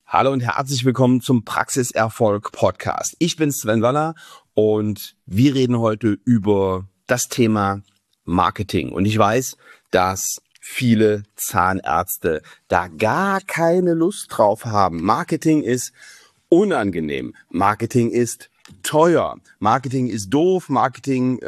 Hallo und herzlich willkommen zum Praxiserfolg Podcast. Ich bin Sven Waller und wir reden heute über das Thema Marketing. Und ich weiß, dass viele Zahnärzte da gar keine Lust drauf haben. Marketing ist unangenehm. Marketing ist teuer. Marketing ist doof. Marketing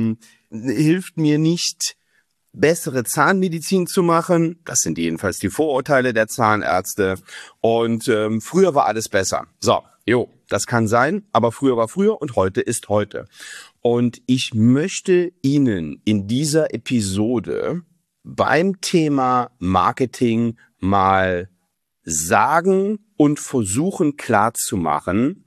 hilft mir nicht, bessere Zahnmedizin zu machen. Das sind jedenfalls die Vorurteile der Zahnärzte. Und früher war alles besser. So, das kann sein, aber früher war früher und heute ist heute. Und ich möchte Ihnen in dieser Episode beim Thema Marketing mal sagen und versuchen klarzumachen,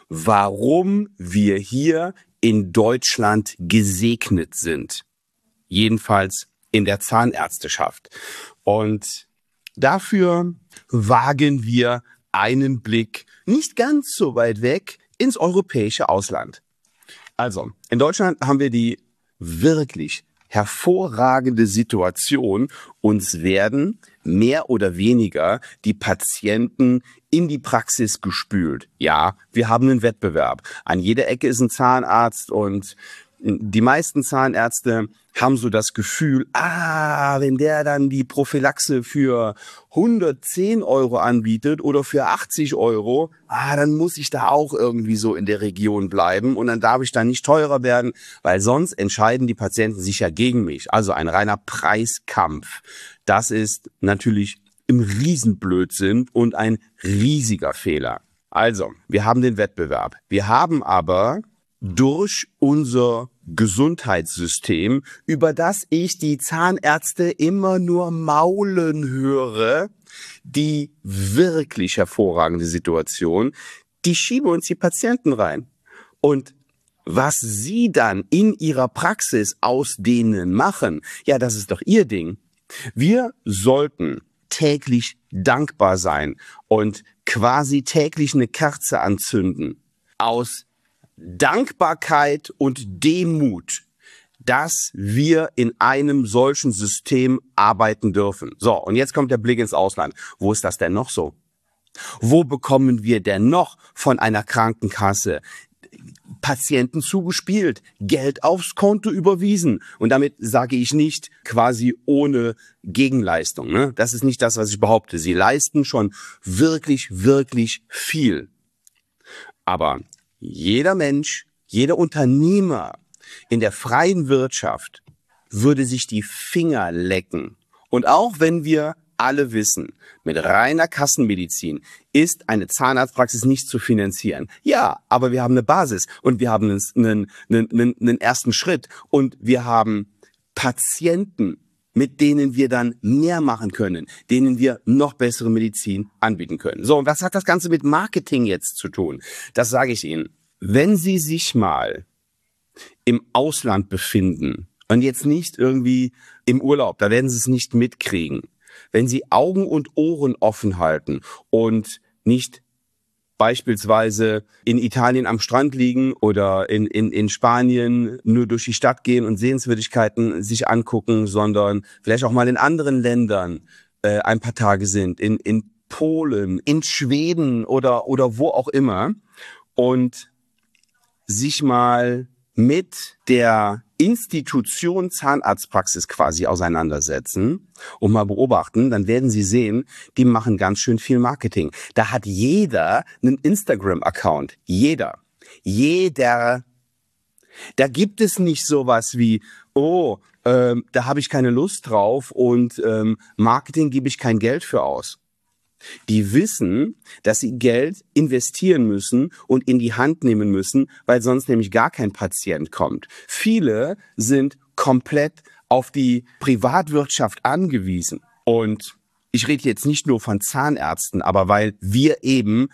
warum wir hier in Deutschland gesegnet sind. Jedenfalls in der Zahnärzteschaft. Und dafür wagen wir einen Blick nicht ganz so weit weg ins europäische Ausland. Also, in Deutschland haben wir die wirklich hervorragende Situation, uns werden mehr oder weniger die Patienten in die Praxis gespült. Ja, wir haben einen Wettbewerb. An jeder Ecke ist ein Zahnarzt und die meisten Zahnärzte haben so das Gefühl, wenn der dann die Prophylaxe für 110 € anbietet oder für 80 €, dann muss ich da auch irgendwie so in der Region bleiben und dann darf ich da nicht teurer werden, weil sonst entscheiden die Patienten sich ja gegen mich. Also ein reiner Preiskampf. Das ist natürlich im Riesenblödsinn und ein riesiger Fehler. Also, wir haben den Wettbewerb. Wir haben aber durch unser Gesundheitssystem, über das ich die Zahnärzte immer nur maulen höre, die wirklich hervorragende Situation, die schieben uns die Patienten rein. Und was sie dann in ihrer Praxis aus denen machen, ja, das ist doch ihr Ding. Wir sollten täglich dankbar sein und quasi täglich eine Kerze anzünden aus Dankbarkeit und Demut, dass wir in einem solchen System arbeiten dürfen. So, und jetzt kommt der Blick ins Ausland. Wo ist das denn noch so? Wo bekommen wir denn noch von einer Krankenkasse Patienten zugespielt, Geld aufs Konto überwiesen? Und damit sage ich nicht quasi ohne Gegenleistung, ne? Das ist nicht das, was ich behaupte. Sie leisten schon wirklich, wirklich viel. Aber jeder Mensch, jeder Unternehmer in der freien Wirtschaft würde sich die Finger lecken. Und auch wenn wir alle wissen, mit reiner Kassenmedizin ist eine Zahnarztpraxis nicht zu finanzieren. Ja, aber wir haben eine Basis und wir haben einen ersten Schritt und wir haben Patienten, mit denen wir dann mehr machen können, denen wir noch bessere Medizin anbieten können. So, und was hat das Ganze mit Marketing jetzt zu tun? Das sage ich Ihnen. Wenn Sie sich mal im Ausland befinden und jetzt nicht irgendwie im Urlaub, da werden Sie es nicht mitkriegen. Wenn Sie Augen und Ohren offen halten und nicht beispielsweise in Italien am Strand liegen oder in Spanien nur durch die Stadt gehen und Sehenswürdigkeiten sich angucken, sondern vielleicht auch mal in anderen Ländern ein paar Tage sind, in Polen, in Schweden oder wo auch immer und sich mal mit der Institution Zahnarztpraxis quasi auseinandersetzen und mal beobachten, dann werden Sie sehen, die machen ganz schön viel Marketing. Da hat jeder einen Instagram-Account. Jeder. Da gibt es nicht sowas wie, da habe ich keine Lust drauf und Marketing gebe ich kein Geld für aus. Die wissen, dass sie Geld investieren müssen und in die Hand nehmen müssen, weil sonst nämlich gar kein Patient kommt. Viele sind komplett auf die Privatwirtschaft angewiesen. Und ich rede jetzt nicht nur von Zahnärzten, aber weil wir eben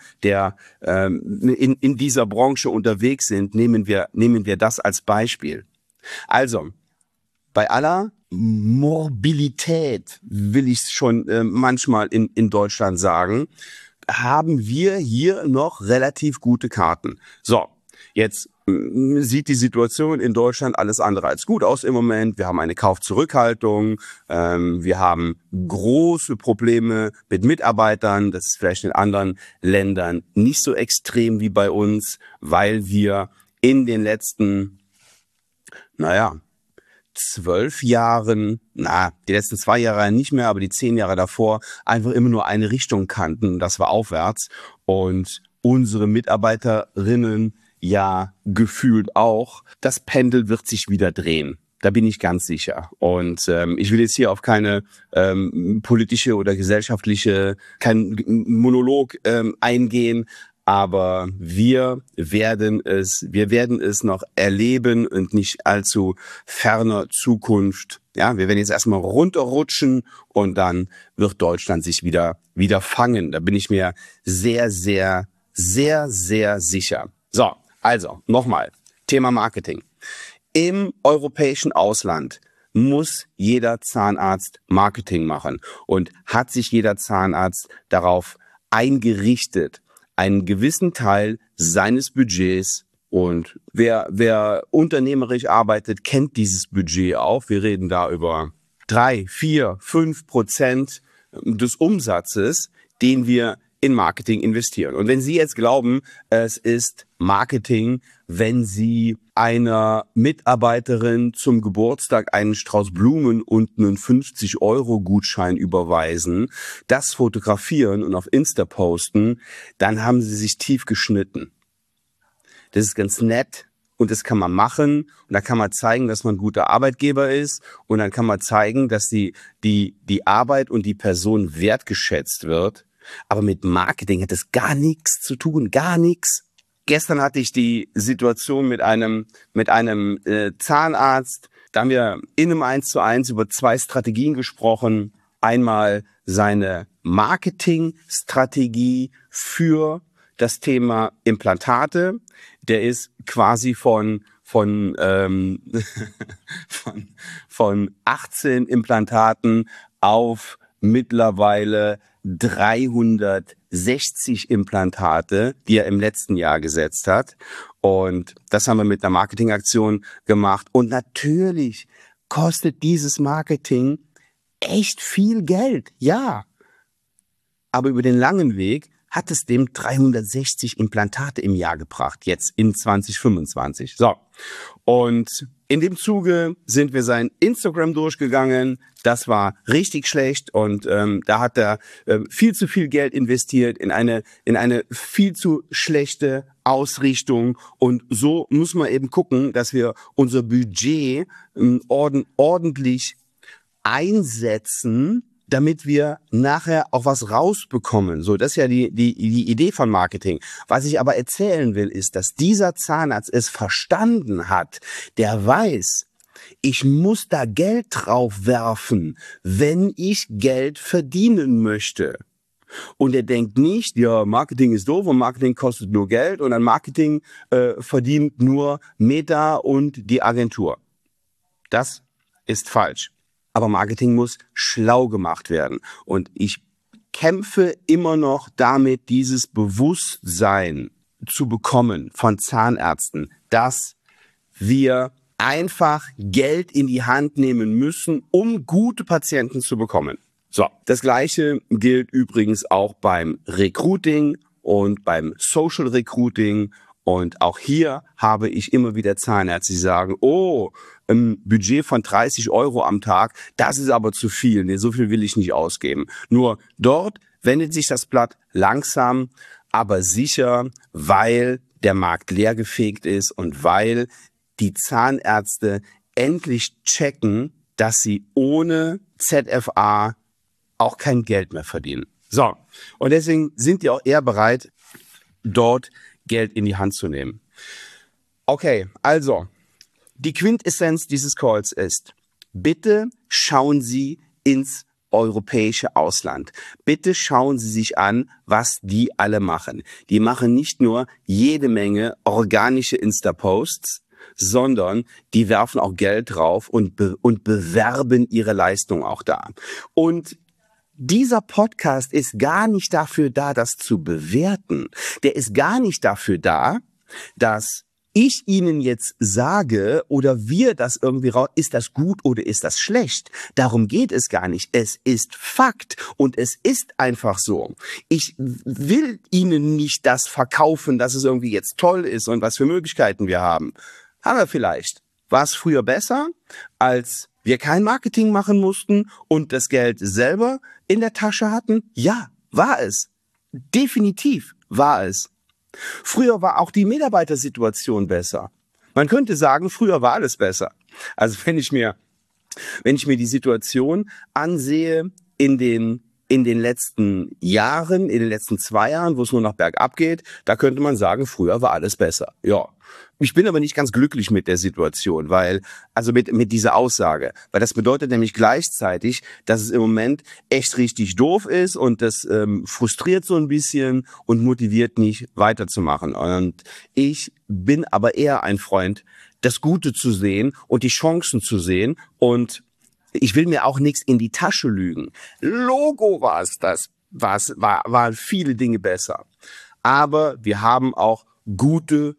in dieser Branche unterwegs sind, nehmen wir das als Beispiel. Also, bei aller Morbidität, will ich schon manchmal in Deutschland sagen, haben wir hier noch relativ gute Karten. So, Jetzt sieht die Situation in Deutschland alles andere als gut aus im Moment. Wir haben eine Kaufzurückhaltung, wir haben große Probleme mit Mitarbeitern. Das ist vielleicht in anderen Ländern nicht so extrem wie bei uns, weil wir in den letzten, 12 Jahren, die letzten 2 Jahre nicht mehr, aber die 10 Jahre davor einfach immer nur eine Richtung kannten, und das war aufwärts. Und unsere Mitarbeiterinnen ja gefühlt auch. Das Pendel wird sich wieder drehen. Da bin ich ganz sicher. Und ich will jetzt hier auf keine politische oder gesellschaftliche, kein Monolog eingehen, aber wir werden es noch erleben und nicht allzu ferner Zukunft. Ja, wir werden jetzt erstmal runterrutschen und dann wird Deutschland sich wieder fangen. Da bin ich mir sehr, sehr, sehr, sehr sicher. So, also nochmal, Thema Marketing. Im europäischen Ausland muss jeder Zahnarzt Marketing machen und hat sich jeder Zahnarzt darauf eingerichtet, einen gewissen Teil seines Budgets, und wer unternehmerisch arbeitet, kennt dieses Budget auch. Wir reden da über 3, 4, 5% des Umsatzes, den wir in Marketing investieren. Und wenn Sie jetzt glauben, es ist Marketing, wenn Sie einer Mitarbeiterin zum Geburtstag einen Strauß Blumen und einen 50-Euro-Gutschein überweisen, das fotografieren und auf Insta posten, dann haben Sie sich tief geschnitten. Das ist ganz nett und das kann man machen, und da kann man zeigen, dass man ein guter Arbeitgeber ist, und dann kann man zeigen, dass die Arbeit und die Person wertgeschätzt wird. Aber mit Marketing hat das gar nichts zu tun, gar nichts. Gestern hatte ich die Situation mit einem Zahnarzt. Da haben wir in einem 1:1 über 2 Strategien gesprochen. Einmal seine Marketingstrategie für das Thema Implantate. Der ist quasi von 18 Implantaten auf mittlerweile 360 Implantate, die er im letzten Jahr gesetzt hat. Und das haben wir mit einer Marketingaktion gemacht. Und natürlich kostet dieses Marketing echt viel Geld, ja. Aber über den langen Weg hat es dem 360 Implantate im Jahr gebracht, jetzt in 2025. So, und in dem Zuge sind wir sein Instagram durchgegangen. Das war richtig schlecht, und da hat er viel zu viel Geld investiert in eine viel zu schlechte Ausrichtung. Und so muss man eben gucken, dass wir unser Budget ordentlich einsetzen, damit wir nachher auch was rausbekommen. So, das ist ja die Idee von Marketing. Was ich aber erzählen will, ist, dass dieser Zahnarzt es verstanden hat. Der weiß, ich muss da Geld drauf werfen, wenn ich Geld verdienen möchte. Und er denkt nicht, ja, Marketing ist doof und Marketing kostet nur Geld und ein Marketing verdient nur Meta und die Agentur. Das ist falsch. Aber Marketing muss schlau gemacht werden. Und ich kämpfe immer noch damit, dieses Bewusstsein zu bekommen von Zahnärzten, dass wir einfach Geld in die Hand nehmen müssen, um gute Patienten zu bekommen. So, das Gleiche gilt übrigens auch beim Recruiting und beim Social Recruiting. Und auch hier habe ich immer wieder Zahnärzte, die sagen, oh, ein Budget von 30 Euro am Tag, das ist aber zu viel. Nee, so viel will ich nicht ausgeben. Nur dort wendet sich das Blatt langsam, aber sicher, weil der Markt leergefegt ist und weil die Zahnärzte endlich checken, dass sie ohne ZFA auch kein Geld mehr verdienen. So, und deswegen sind die auch eher bereit, dort Geld in die Hand zu nehmen. Okay, also, die Quintessenz dieses Calls ist, bitte schauen Sie ins europäische Ausland. Bitte schauen Sie sich an, was die alle machen. Die machen nicht nur jede Menge organische Insta-Posts, sondern die werfen auch Geld drauf und bewerben ihre Leistung auch da. Und dieser Podcast ist gar nicht dafür da, das zu bewerten. Der ist gar nicht dafür da, dass ich Ihnen jetzt sage oder wir das irgendwie raus, ist das gut oder ist das schlecht? Darum geht es gar nicht. Es ist Fakt und es ist einfach so. Ich will Ihnen nicht das verkaufen, dass es irgendwie jetzt toll ist und was für Möglichkeiten wir haben. Haben wir vielleicht. War es früher besser, als wir kein Marketing machen mussten und das Geld selber in der Tasche hatten? Ja, war es. Definitiv war es. Früher war auch die Mitarbeitersituation besser. Man könnte sagen, früher war alles besser. Also wenn ich mir die Situation ansehe in den letzten Jahren, in den letzten 2 Jahren, wo es nur noch bergab geht, da könnte man sagen, früher war alles besser. Ja. Ich bin aber nicht ganz glücklich mit der Situation, also mit dieser Aussage, weil das bedeutet nämlich gleichzeitig, dass es im Moment echt richtig doof ist und das frustriert so ein bisschen und motiviert nicht weiterzumachen. Und ich bin aber eher ein Freund, das Gute zu sehen und die Chancen zu sehen, und ich will mir auch nichts in die Tasche lügen. Logo war es das, waren viele Dinge besser. Aber wir haben auch gute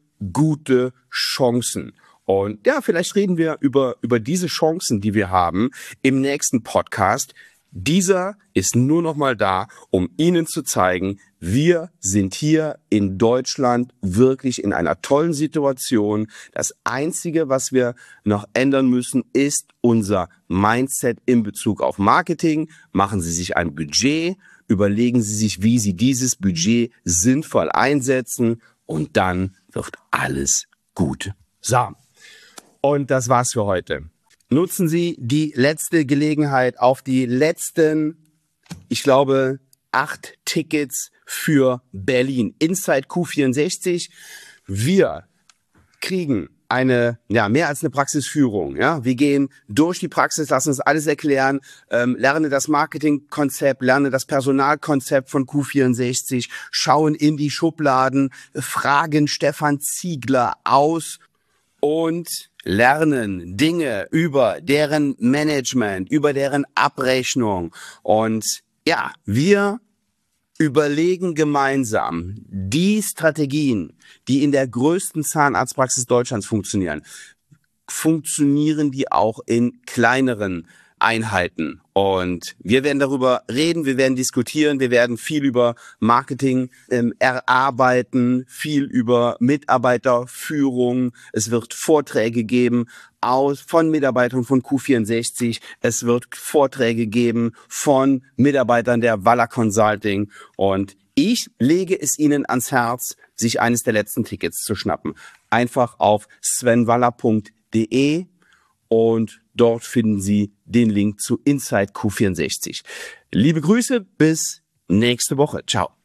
Chancen. Und ja, vielleicht reden wir über diese Chancen, die wir haben, im nächsten Podcast. Dieser ist nur noch mal da, um Ihnen zu zeigen, wir sind hier in Deutschland wirklich in einer tollen Situation. Das Einzige, was wir noch ändern müssen, ist unser Mindset in Bezug auf Marketing. Machen Sie sich ein Budget, überlegen Sie sich, wie Sie dieses Budget sinnvoll einsetzen, und dann wird alles gut. So, und das war's für heute. Nutzen Sie die letzte Gelegenheit auf die letzten, ich glaube, 8 Tickets für Berlin. Inside Q64. Wir kriegen mehr als eine Praxisführung. Ja, wir gehen durch die Praxis, lassen uns alles erklären, lerne das Marketingkonzept, lerne das Personalkonzept von Q64, schauen in die Schubladen, fragen Stefan Ziegler aus und lernen Dinge über deren Management, über deren Abrechnung. Und ja, wir überlegen gemeinsam die Strategien, die in der größten Zahnarztpraxis Deutschlands funktionieren die auch in kleineren Einheiten. Und wir werden darüber reden, wir werden diskutieren, wir werden viel über Marketing erarbeiten, viel über Mitarbeiterführung. Es wird Vorträge geben von Mitarbeitern von Q64. Es wird Vorträge geben von Mitarbeitern der Waller Consulting. Und ich lege es Ihnen ans Herz, sich eines der letzten Tickets zu schnappen. Einfach auf svenwaller.de und dort finden Sie den Link zu Inside Q64. Liebe Grüße, bis nächste Woche. Ciao.